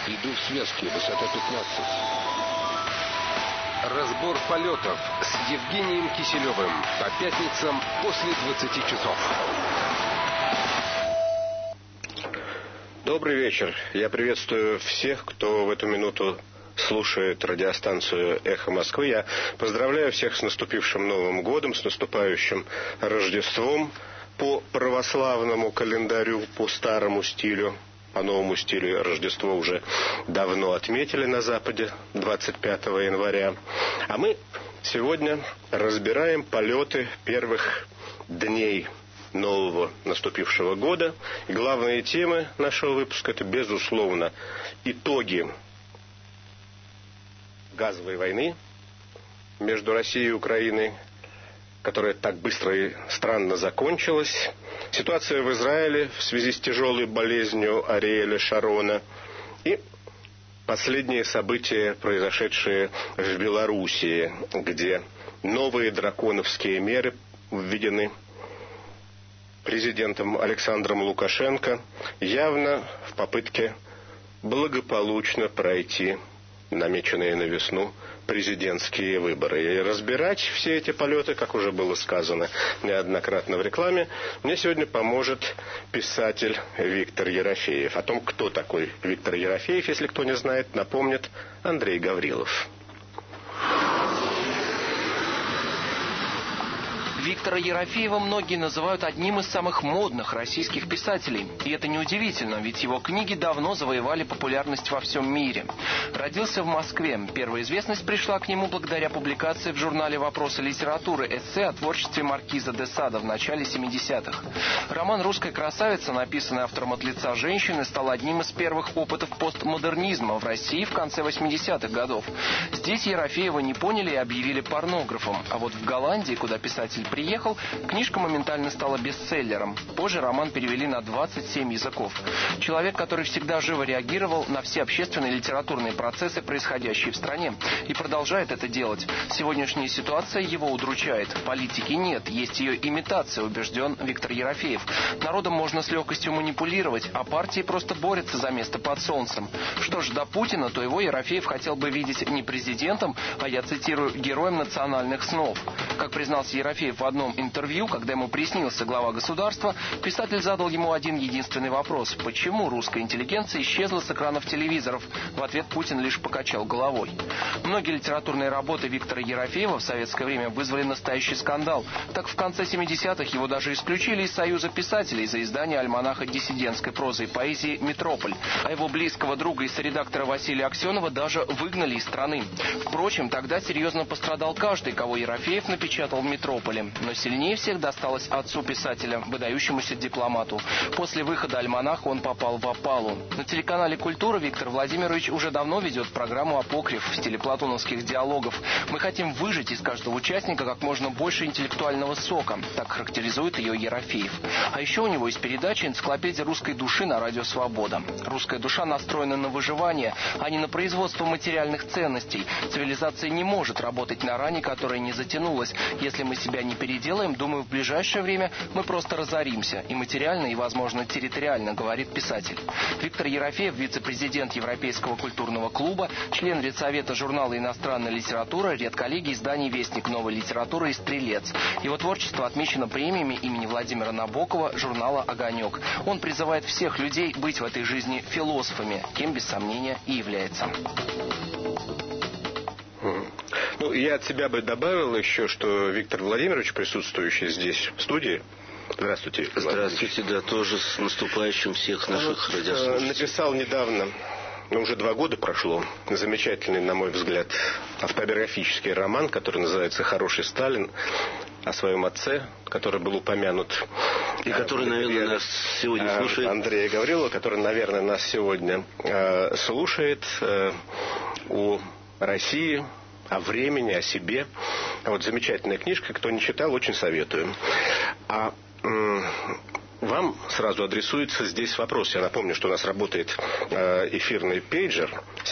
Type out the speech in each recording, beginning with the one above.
Иду в связке, высота 15. Разбор полетов с Евгением Киселевым по пятницам после 20 часов. Добрый вечер. Я приветствую всех, кто в эту минуту слушает радиостанцию «Эхо Москвы». Я поздравляю всех с наступившим Новым годом, с наступающим Рождеством по православному календарю, по старому стилю. По новому стилю Рождество уже давно отметили на Западе, 25 января. А мы сегодня разбираем полеты первых дней нового наступившего года. И главные темы нашего выпуска — это, безусловно, итоги газовой войны между Россией и Украиной, которая так быстро и странно закончилась, ситуация в Израиле в связи с тяжелой болезнью Ариэля Шарона и последние события, произошедшие в Белоруссии, где новые драконовские меры введены президентом Александром Лукашенко, явно в попытке благополучно пройти намеченные на весну президентские выборы. И разбирать все эти полеты, как уже было сказано неоднократно в рекламе, мне сегодня поможет писатель Виктор Ерофеев. О том, кто такой Виктор Ерофеев, если кто не знает, напомнит Андрей Гаврилов. Виктора Ерофеева многие называют одним из самых модных российских писателей. И это неудивительно, ведь его книги давно завоевали популярность во всем мире. Родился в Москве. Первая известность пришла к нему благодаря публикации в журнале «Вопросы литературы» эссе о творчестве маркиза де Сада в начале 70-х. Роман «Русская красавица», написанный автором от лица женщины, стал одним из первых опытов постмодернизма в России в конце 80-х годов. Здесь Ерофеева не поняли и объявили порнографом. А вот в Голландии, куда писатель приехал, книжка моментально стала бестселлером. Позже роман перевели на 27 языков. Человек, который всегда живо реагировал на все общественные и литературные процессы, происходящие в стране, и продолжает это делать. Сегодняшняя ситуация его удручает. Политики нет, есть ее имитация, убежден Виктор Ерофеев. Народом можно с легкостью манипулировать, а партии просто борются за место под солнцем. Что ж, до Путина, то его Ерофеев хотел бы видеть не президентом, а, я цитирую, героем национальных снов. Как признался Ерофеев в одном интервью, когда ему приснился глава государства, писатель задал ему один единственный вопрос: почему русская интеллигенция исчезла с экранов телевизоров? В ответ Путин лишь покачал головой. Многие литературные работы Виктора Ерофеева в советское время вызвали настоящий скандал. Так в конце 70-х его даже исключили из Союза писателей за издание альманаха диссидентской прозы и поэзии «Метрополь». А его близкого друга и соредактора Василия Аксенова даже выгнали из страны. Впрочем, тогда серьезно пострадал каждый, кого Ерофеев напечатал в «Метрополе». Но сильнее всех досталось отцу писателя, выдающемуся дипломату. После выхода альманаха он попал в опалу. На телеканале «Культура» Виктор Владимирович уже давно ведет программу «Апокриф» в стиле платоновских диалогов. Мы хотим выжать из каждого участника как можно больше интеллектуального сока. Так характеризует ее Ерофеев. А еще у него есть передача «Энциклопедия русской души» на радио «Свобода». Русская душа настроена на выживание, а не на производство материальных ценностей. Цивилизация не может работать на ране, которая не затянулась. Если мы себя не переделаем, думаю, в ближайшее время мы просто разоримся. И материально, и, возможно, территориально, говорит писатель. Виктор Ерофеев, вице-президент Европейского культурного клуба, член редсовета журнала «Иностранная литература», редколлегии изданий «Вестник новой литературы» и «Стрелец». Его творчество отмечено премиями имени Владимира Набокова, журнала «Огонек». Он призывает всех людей быть в этой жизни философами, кем, без сомнения, и является. Ну, я от себя бы добавил еще, что Виктор Владимирович, присутствующий здесь в студии, здравствуйте. Здравствуйте, да, тоже с наступающим всех наших радиослушателей. Написал недавно, уже 2 года прошло, замечательный, на мой взгляд, автобиографический роман, который называется «Хороший Сталин», о своем отце, который был упомянут. И который, наверное, нас сегодня слушает. Андрея Гаврилова, который, наверное, нас сегодня слушает о России, о времени, о себе. Вот замечательная книжка, кто не читал, очень советую. А вам сразу адресуется здесь вопрос. Я напомню, что у нас работает эфирный пейджер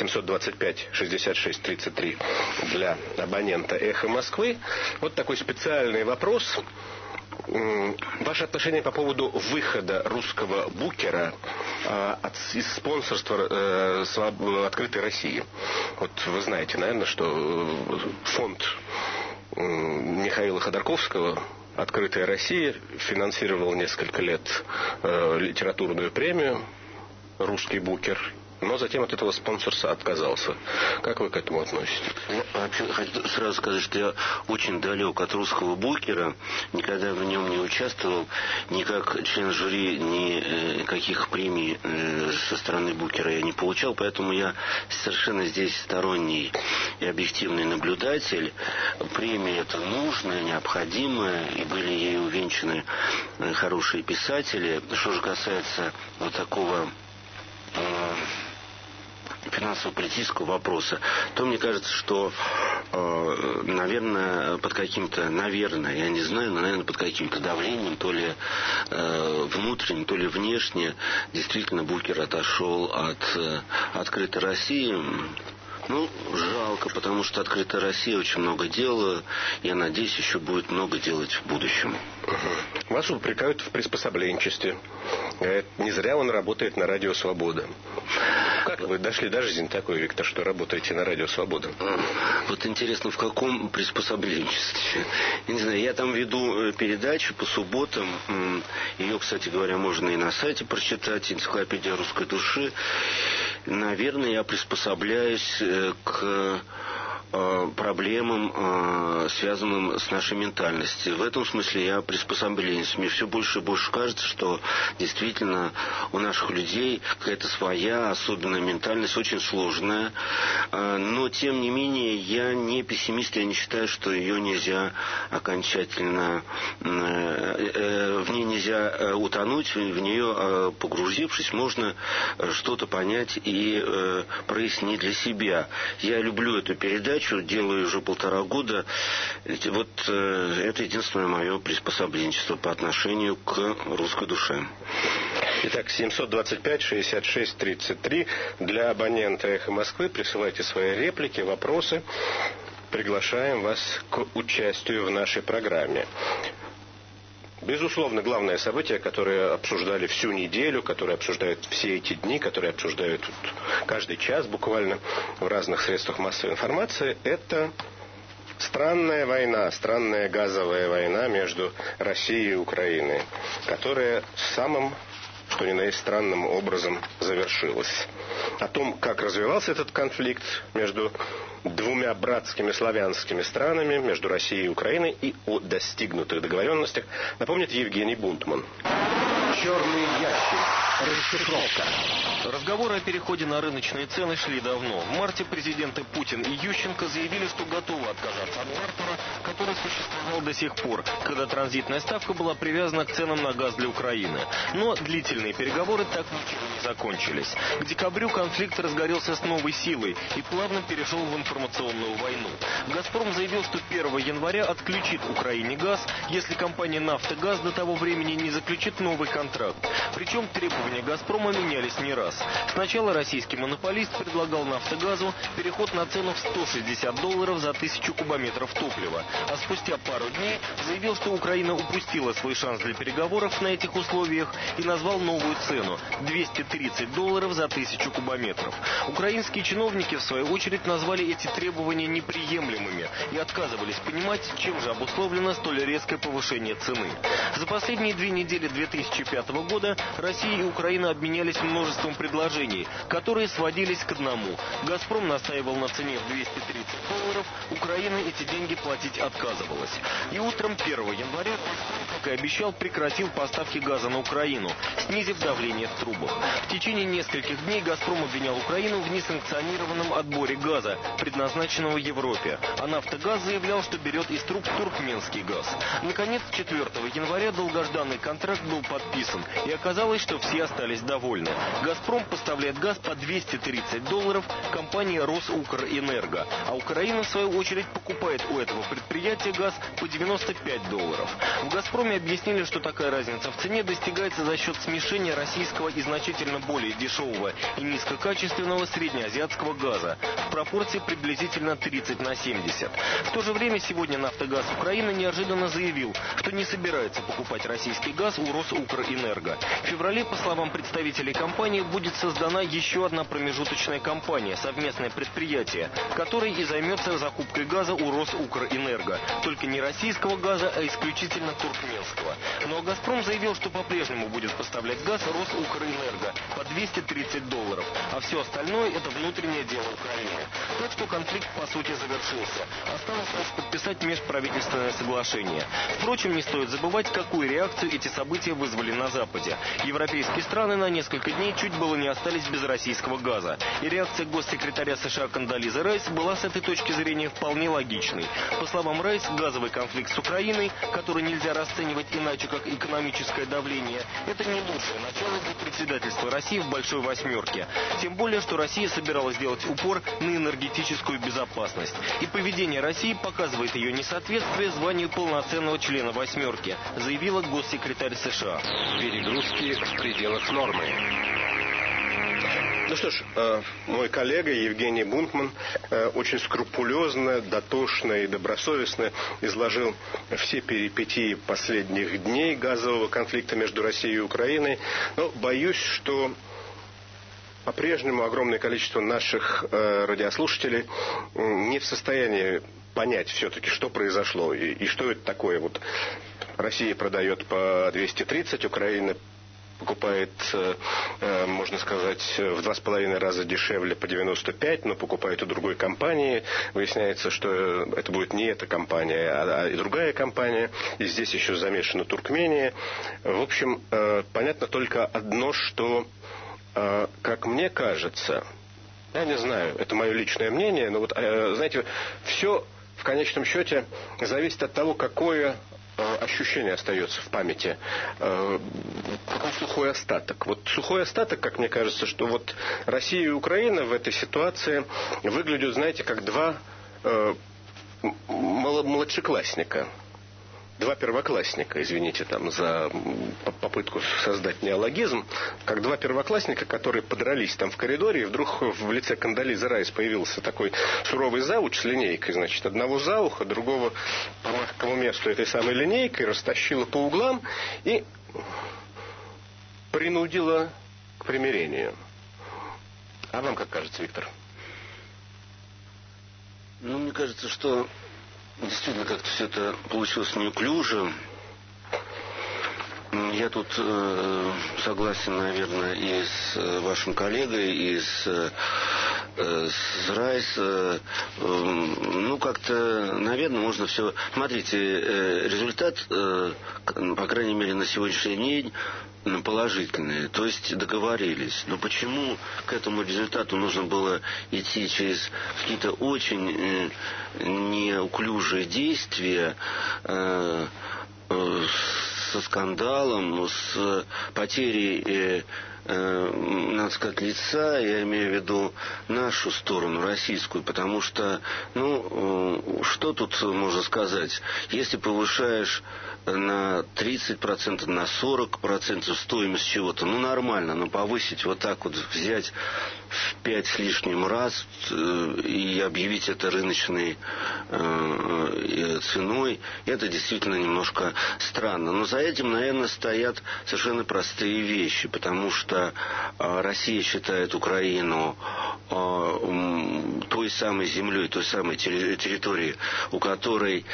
725-66-33 для абонента «Эхо Москвы». Вот такой специальный вопрос Ваше отношение по поводу выхода русского букера из спонсорства «Открытой России». Вот вы знаете, наверное, что фонд Михаила Ходорковского «Открытая Россия» финансировал несколько лет литературную премию «Русский букер», но затем от этого спонсорства отказался. Как вы к этому относитесь? Вообще, хочу сразу сказать, что я очень далек от русского букера, никогда в нем не участвовал, ни как член жюри, ни каких премий со стороны букера я не получал, поэтому я совершенно здесь сторонний и объективный наблюдатель. Премия это нужная, необходимая, и были ей увенчаны хорошие писатели. Что же касается вот такого финансово-политического вопроса, то мне кажется, что, наверное, я не знаю, но, наверное, под каким-то давлением, то ли внутренним, то ли внешне, действительно букер отошел от «Открытой России». Ну, жалко, потому что «Открытая Россия» очень много делала. Я надеюсь, еще будет много делать в будущем. Вас упрекают в приспособленчестве. Не зря он работает на «Радио Свобода». Как вы дошли до жизни такой, Виктор, что работаете на «Радио Свобода»? Вот интересно, в каком приспособленчестве? Я не знаю, я там веду передачу по субботам. Ее, кстати говоря, можно и на сайте прочитать, «Энциклопедия русской души». Наверное, я приспособляюсь к проблемам, связанным с нашей ментальностью. В этом смысле я приспособляюсь. Мне все больше и больше кажется, что действительно у наших людей какая-то своя особенная ментальность, очень сложная. Но, тем не менее, я не пессимист, я не считаю, что ее нельзя окончательно... В ней нельзя утонуть, в нее погрузившись, можно что-то понять и прояснить для себя. Я люблю эту передачу, делаю уже 1,5 года. Вот это единственное мое приспособленчество по отношению к русской душе. Итак, 725-66-33. Для абонента «Эхо Москвы» присылайте свои реплики, вопросы. Приглашаем вас к участию в нашей программе. Безусловно, главное событие, которое обсуждали всю неделю, которое обсуждают все эти дни, которое обсуждают каждый час буквально в разных средствах массовой информации, это странная война, странная газовая война между Россией и Украиной, которая самым, что ни на есть, странным образом завершилась. О том, как развивался этот конфликт между двумя братскими славянскими странами, между Россией и Украиной, и о достигнутых договоренностях, напомнит Евгений Бунтман. Черный ящик. Расшифровка. Разговоры о переходе на рыночные цены шли давно. В марте президенты Путин и Ющенко заявили, что готовы отказаться от бартера, который существовал до сих пор, когда транзитная ставка была привязана к ценам на газ для Украины. Но длительные переговоры так ничего не закончились. К декабрю конфликт разгорелся с новой силой и плавно перешел в информационную войну. «Газпром» заявил, что 1 января отключит Украине газ, если компания «Нафтогаз» до того времени не заключит новый контракт. Причем требования «Газпрома» менялись не раз. Сначала российский монополист предлагал «Нафтогазу» переход на цену в $160 за 1000 кубометров топлива, а спустя пару дней заявил, что Украина упустила свой шанс для переговоров на этих условиях и назвал новую цену – $230 за 1000 кубометров. Украинские чиновники, в свою очередь, назвали эти требования неприемлемыми и отказывались понимать, чем же обусловлено столь резкое повышение цены. За последние 2 недели 2005 года Россия и Украина обменялись множеством предложений, которые сводились к одному. «Газпром» настаивал на цене в $230, Украина эти деньги платить отказывалась. И утром 1 января «Газпром», как и обещал, прекратил поставки газа на Украину, снизив давление в трубах. В течение нескольких дней «Газпром» обвинял Украину в несанкционированном отборе газа, предназначенного Европе, а «Нафтогаз» заявлял, что берет из труб туркменский газ. Наконец, 4 января долгожданный контракт был подписан. подписан. И оказалось, что все остались довольны. «Газпром» поставляет газ по $230 компании «Росукрэнерго», а Украина, в свою очередь, покупает у этого предприятия газ по $95. В «Газпроме» объяснили, что такая разница в цене достигается за счет смешения российского и значительно более дешевого и низкокачественного среднеазиатского газа в пропорции приблизительно 30/70. В то же время сегодня «Нафтогаз Украины» неожиданно заявил, что не собирается покупать российский газ у «Росукрэнерго». В феврале, по словам представителей компании, будет создана еще одна промежуточная компания, совместное предприятие, которое и займется закупкой газа у «Росукрэнерго». Только не российского газа, а исключительно туркменского. Но «Газпром» заявил, что по-прежнему будет поставлять газ «Росукрэнерго» по $230, а все остальное – это внутреннее дело Украины. Так что конфликт, по сути, завершился. Осталось лишь подписать межправительственное соглашение. Впрочем, не стоит забывать, какую реакцию эти события вызвали на Западе. Европейские страны на несколько дней чуть было не остались без российского газа. И реакция госсекретаря США Кондолизы Райс была с этой точки зрения вполне логичной. По словам Райс, газовый конфликт с Украиной, который нельзя расценивать иначе, как экономическое давление, это не лучшее начало для председательства России в Большой Восьмерке. Тем более, что Россия собиралась делать упор на энергетическую безопасность. И поведение России показывает ее несоответствие званию полноценного члена Восьмерки, заявила госсекретарь США. Перегрузки в пределах нормы. Ну что ж, мой коллега Евгений Бунтман очень скрупулезно, дотошно и добросовестно изложил все перипетии последних дней газового конфликта между Россией и Украиной. Но боюсь, что по-прежнему огромное количество наших радиослушателей не в состоянии понять все-таки, что произошло и что это такое. Вот Россия продает по 230, Украина покупает, можно сказать, в 2,5 раза дешевле по 95, но покупает у другой компании. Выясняется, что это будет не эта компания, а и другая компания. И здесь еще замешана Туркмения. В общем, понятно только одно, что, как мне кажется, я не знаю, это мое личное мнение, но вот, знаете, все в конечном счете зависит от того, какое ощущение остается в памяти, какой сухой остаток. Вот сухой остаток, как мне кажется, что вот Россия и Украина в этой ситуации выглядят, знаете, как два младшеклассника. Два первоклассника, извините там за попытку создать неологизм, как два первоклассника, которые подрались там в коридоре, и вдруг в лице Кондолизы Райс появился такой суровый завуч с линейкой, значит, одного за ухо, другого по мягкому месту этой самой линейкой, растащила по углам и принудила к примирению. А вам как кажется, Виктор? Ну, мне кажется, что действительно, как-то все это получилось неуклюже. Я тут согласен, наверное, и с вашим коллегой, и с Райс. Ну, как-то, наверное, можно все... Смотрите, результат, по крайней мере, на сегодняшний день положительные, то есть договорились. Но почему к этому результату нужно было идти через какие-то очень неуклюжие действия, со скандалом, с потерей, надо сказать, лица, я имею в виду нашу сторону, российскую, потому что, ну, что тут можно сказать? Если повышаешь на 30%, на 40% стоимость чего-то, ну, нормально, но повысить вот так вот, взять в 5 с лишним раз и объявить это рыночной ценой, это действительно немножко странно. Но за этим, наверное, стоят совершенно простые вещи, потому что Россия считает Украину той самой землей, той самой территорией, у которой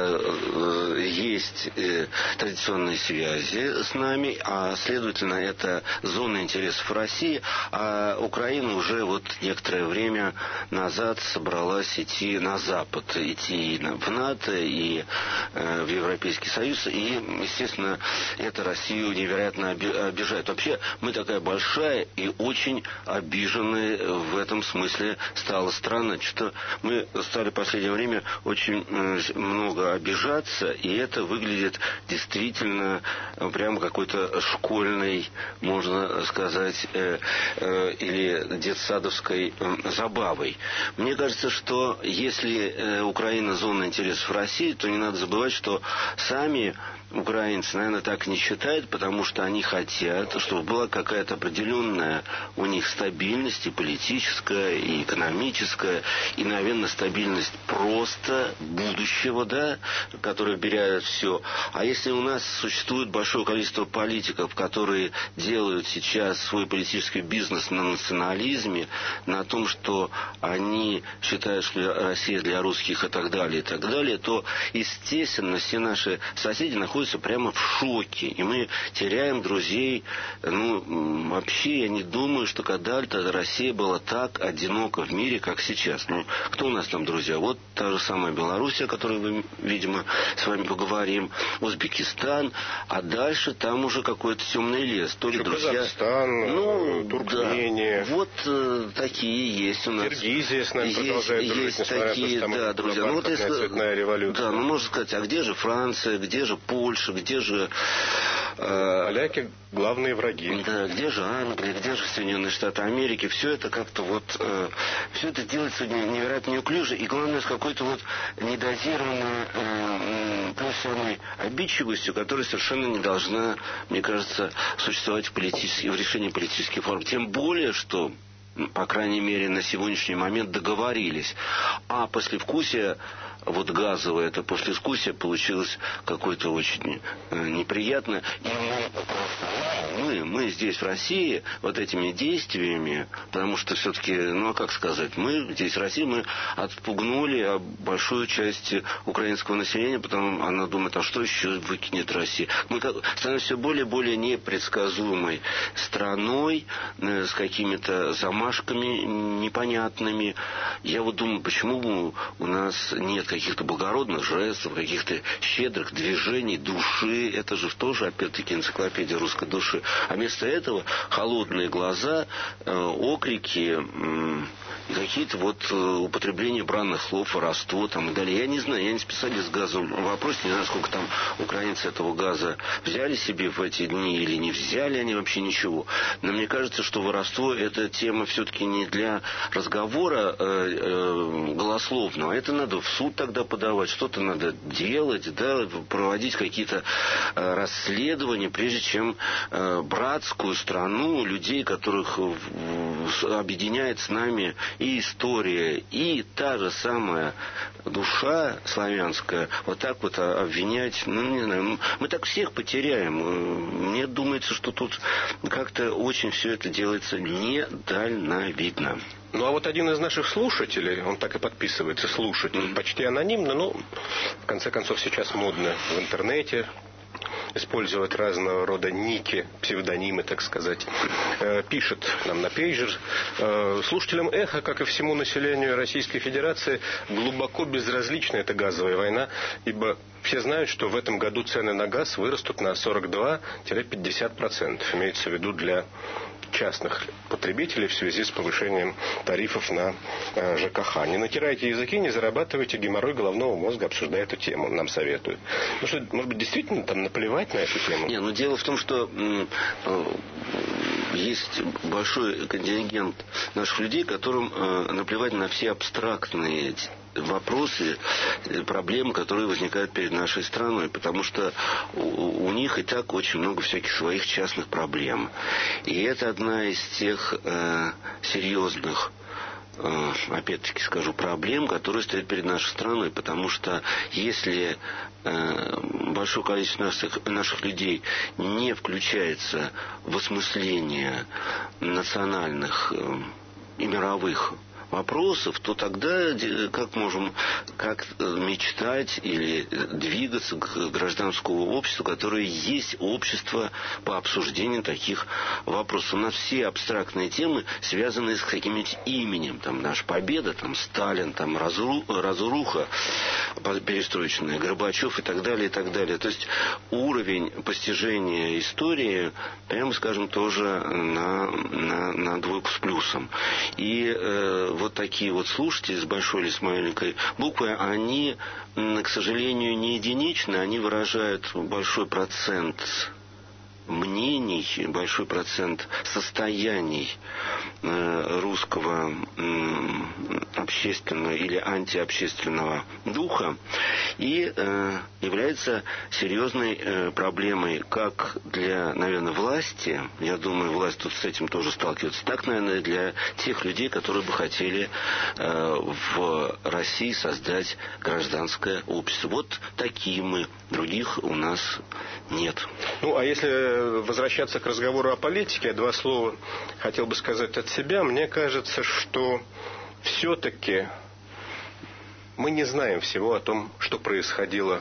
есть традиционные связи с нами, а следовательно это зона интересов России, а Украина уже вот некоторое время назад собралась идти на Запад, идти и в НАТО, и в Европейский Союз, и, естественно, это Россию невероятно обижает. Вообще, мы такая большая и очень обиженная в в этом смысле стало странно. Что мы стали в последнее время очень много обижаться, и это выглядит действительно прямо какой-то школьной, можно сказать, или детсадовской забавой. Мне кажется, что если Украина зона интересов России, то не надо забывать, что сами украинцы, наверное, так не считают, потому что они хотят, чтобы была какая-то определенная у них стабильность и политическая, и экономическая, и, наверное, стабильность просто будущего, да, которая вбирает все. А если у нас существует большое количество политиков, которые делают сейчас свой политический бизнес на национализме, на том, что они считают, что Россия для русских и так далее, то, естественно, все наши соседи находятся прямо в шоке. И мы теряем друзей. Вообще, я не думаю, что когда-то Россия была так одинока в мире, как сейчас. Кто у нас там друзья? Вот та же самая Белоруссия, о которой мы, видимо, с вами поговорим. Узбекистан. А дальше там уже какой-то темный лес. То ли друзья... Казахстан, Туркмения. Да. Вот такие есть у нас. Киргизия с нами продолжает дружить, несмотря такие, на то, что да, друзья. цветная революция. Да, можно сказать, а где же Франция, где же Польша, где же... Поляки — главные враги. Да, где же Англия, где же Соединенные Штаты Америки. Все это как-то все это делается невероятно неуклюже. И главное, с какой-то недозированной профессиональной обидчивостью, которая совершенно не должна, мне кажется, существовать в решении политических форм. Тем более, что, по крайней мере, на сегодняшний момент договорились. А послевкусие, газовое, это послевкусие получилось какое-то очень неприятное. И мы здесь, в России, вот этими действиями, потому что все-таки, мы здесь, в России, мы отпугнули большую часть украинского населения, потому она думает, а что еще выкинет Россия? Мы становимся все более и более непредсказуемой страной, с какими-то замашками непонятными. Я думаю, почему у нас нет каких-то благородных жестов, каких-то щедрых движений, души. Это же тоже, опять-таки, энциклопедия русской души. А вместо этого холодные глаза, окрики и какие-то употребления бранных слов, воровство там и далее. Я не знаю, я не специалист в газовом вопросе, не знаю, сколько там украинцы этого газа взяли себе в эти дни или не взяли они вообще ничего. Но мне кажется, что воровство — это тема все-таки не для разговора голословного. Это надо в суд тогда подавать, что-то надо делать, да, проводить какие-то расследования, прежде чем братскую страну, людей, которых объединяет с нами и история, и та же самая душа славянская, вот так обвинять, не знаю, мы так всех потеряем. Мне думается, что тут как-то очень все это делается недальновидно. А вот один из наших слушателей, он так и подписывается, слушатель, почти анонимно, но в конце концов сейчас модно в интернете использовать разного рода ники, псевдонимы, так сказать. Пишет нам на пейджер: слушателям «Эхо», как и всему населению Российской Федерации, глубоко безразлична эта газовая война, ибо все знают, что в этом году цены на газ вырастут на 42-50%. Имеется в виду для частных потребителей в связи с повышением тарифов на ЖКХ. Не натирайте языки, не зарабатывайте геморрой головного мозга, обсуждая эту тему, нам советуют. Может быть, действительно там наплевать на эту тему? Дело в том, что есть большой контингент наших людей, которым наплевать на все абстрактные вопросы, проблемы, которые возникают перед нашей страной, потому что у них и так очень много всяких своих частных проблем. И это одна из тех серьезных, опять-таки скажу, проблем, которые стоят перед нашей страной, потому что если большое количество наших людей не включается в осмысление национальных и мировых вопросов, то тогда как мечтать или двигаться к гражданскому обществу, которое есть общество по обсуждению таких вопросов. У нас все абстрактные темы связаны с каким-нибудь именем. Там наша победа, там Сталин, там разруха перестроечная, Горбачев и так далее, и так далее. То есть уровень постижения истории, прямо скажем, тоже на двойку с плюсом. И вот такие вот слушатели с большой или с маленькой буквы, они, к сожалению, не единичны, они выражают большой процент мнений, большой процент состояний русского общественного или антиобщественного духа и является серьезной проблемой как для, наверное, власти, я думаю, власть тут с этим тоже сталкивается, так, наверное, для тех людей, которые бы хотели в России создать гражданское общество. Вот такие мы, других у нас нет. Ну, а если возвращаться к разговору о политике, два слова хотел бы сказать от себя. Мне кажется, что все-таки мы не знаем всего о том, что происходило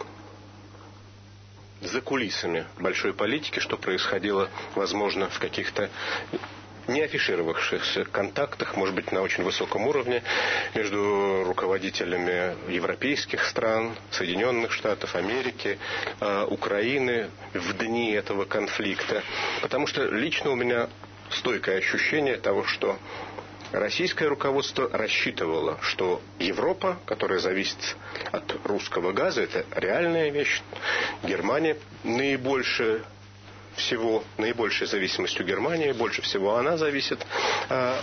за кулисами большой политики, что происходило, возможно, в каких-то не афишировавшихся контактах, может быть, на очень высоком уровне между руководителями европейских стран, Соединенных Штатов Америки, Украины в дни этого конфликта. Потому что лично у меня стойкое ощущение того, что российское руководство рассчитывало, что Европа, которая зависит от русского газа, это реальная вещь. Германия наибольшая зависимость у Германии, больше всего она зависит от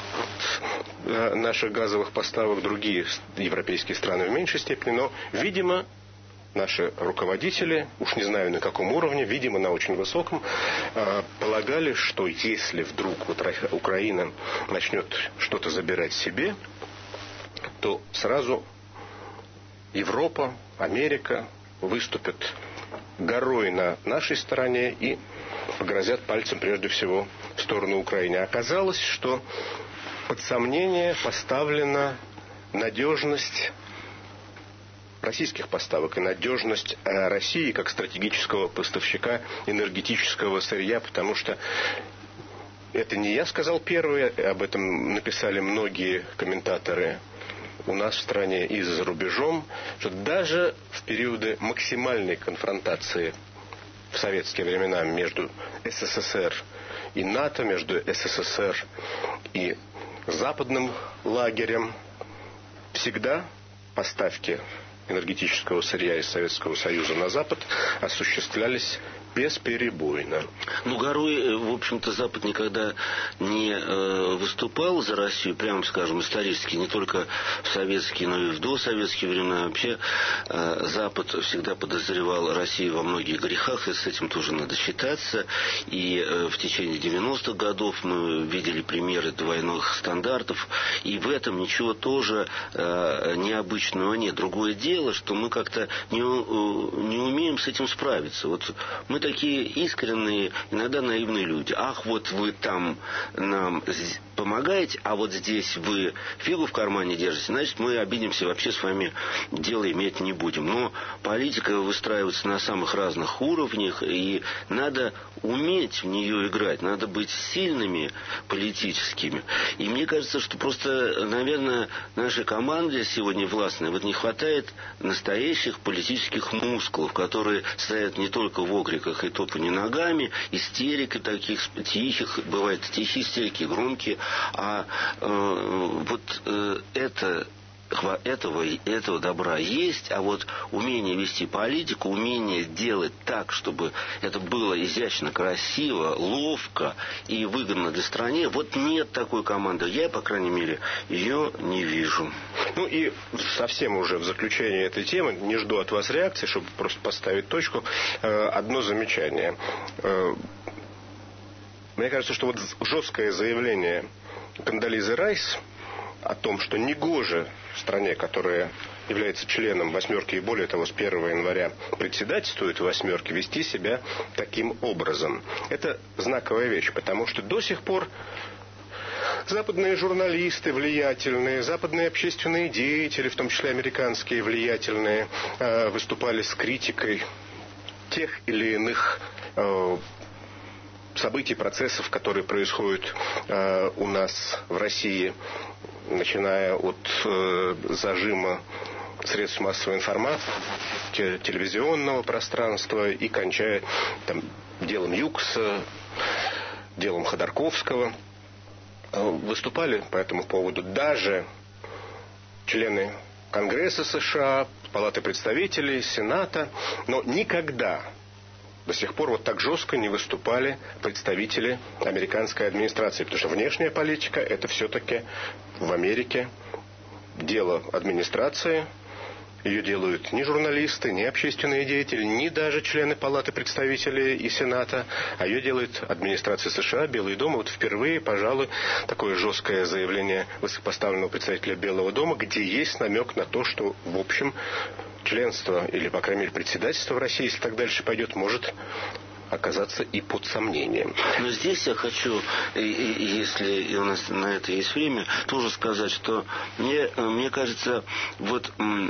наших газовых поставок, другие европейские страны в меньшей степени, но, видимо, наши руководители, уж не знаю на каком уровне, видимо, на очень высоком, полагали, что если вдруг вот Украина начнет что-то забирать себе, то сразу Европа, Америка выступят горой на нашей стороне и погрозят пальцем прежде всего в сторону Украины. Оказалось, что под сомнение поставлена надежность российских поставок и надежность России как стратегического поставщика энергетического сырья, потому что это не я сказал первый, об этом написали многие комментаторы у нас в стране и за рубежом, что даже в периоды максимальной конфронтации в советские времена между СССР и НАТО, между СССР и западным лагерем, всегда поставки энергетического сырья из Советского Союза на Запад осуществлялись бесперебойно. Ну, горой, в общем-то, Запад никогда не выступал за Россию, прямо скажем, исторически, не только в советские, но и в досоветские времена. Вообще, Запад всегда подозревал Россию во многих грехах, и с этим тоже надо считаться. И в течение 90-х годов мы видели примеры двойных стандартов, и в этом ничего тоже необычного нет. Другое дело, что мы как-то не умеем с этим справиться. Вот мы такие искренние, иногда наивные люди. Ах, вот вы там нам помогаете, а вот здесь вы фигу в кармане держите, значит, мы обидимся, вообще с вами дело иметь не будем. Но политика выстраивается на самых разных уровнях, и надо уметь в нее играть, надо быть сильными политическими. И мне кажется, что просто, наверное, нашей команде сегодня властной вот не хватает настоящих политических мускулов, которые стоят не только в окриках и топанье ногами, истерики таких тихих, бывают тихие истерики, громкие, а этого добра есть, а вот умение вести политику, умение делать так, чтобы это было изящно, красиво, ловко и выгодно для страны, вот нет такой команды. Я, по крайней мере, ее не вижу. Ну и совсем уже в заключение этой темы, не жду от вас реакции, чтобы просто поставить точку, одно замечание. Мне кажется, что вот жесткое заявление Кондолизы Райс о том, что негоже в стране, которая является членом «восьмерки» и, более того, с 1 января председательствует в «восьмерке», вести себя таким образом. Это знаковая вещь, потому что до сих пор западные журналисты влиятельные, западные общественные деятели, в том числе американские влиятельные, выступали с критикой тех или иных событий, процессов, которые происходят у нас в России, начиная от зажима средств массовой информации, телевизионного пространства и кончая делом Юкса, делом Ходорковского. Выступали по этому поводу даже члены Конгресса США, Палаты представителей, Сената, но никогда до сих пор вот так жестко не выступали представители американской администрации, потому что внешняя политика — это все-таки в Америке дело администрации. Ее делают ни журналисты, ни общественные деятели, ни даже члены Палаты представителей и Сената, а ее делает администрация США, Белый дом. Вот впервые, пожалуй, такое жесткое заявление высокопоставленного представителя Белого дома, где есть намек на то, что, в общем, членство или, по крайней мере, председательство в России, если так дальше пойдет, может оказаться и под сомнением. Но здесь я хочу, если у нас на это есть время, тоже сказать, что мне кажется, вот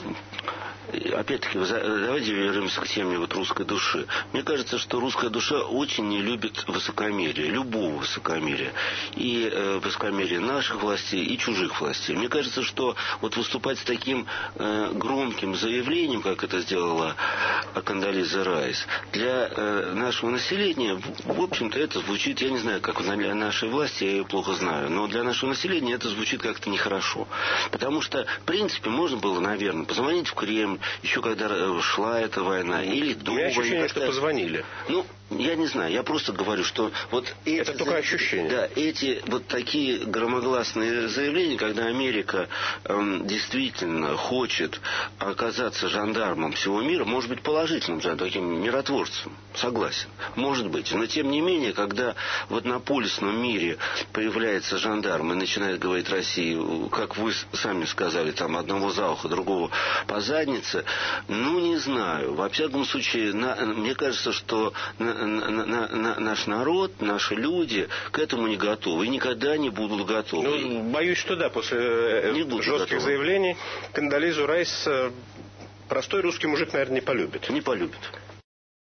опять-таки, давайте вернемся к теме вот русской души. Мне кажется, что русская душа очень не любит высокомерие, любого высокомерия. И высокомерие наших властей, и чужих властей. Мне кажется, что вот выступать с таким громким заявлением, как это сделала Кондолиза Райс, для нашего населения, в общем-то, это звучит, я не знаю, как для нашей власти, я ее плохо знаю, но для нашего населения это звучит как-то нехорошо. Потому что, в принципе, можно было, наверное, позвонить в Кремль, еще когда шла эта война, или до войны. У меня ощущение, что позвонили. Ну, я не знаю, я просто говорю, что вот это только ощущение. Да, эти вот такие громогласные заявления, когда Америка действительно хочет оказаться жандармом всего мира, может быть, положительным жандармом, таким миротворцем, согласен, может быть. Но тем не менее, когда в однополюсном мире появляется жандарм и начинает говорить России, как вы сами сказали, там одного за ухо, другого по заднице, ну, не знаю. Во всяком случае, мне кажется, что наш народ, наши люди к этому не готовы и никогда не будут готовы. Ну, боюсь, что да, после жестких заявлений Кондолизу Райс простой русский мужик, наверное, не полюбит. Не полюбит.